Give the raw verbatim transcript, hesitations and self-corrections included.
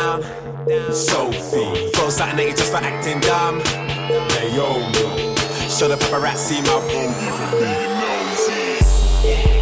down. Sophie, throw something at you just for acting dumb. Naomi, show the paparazzi my booty.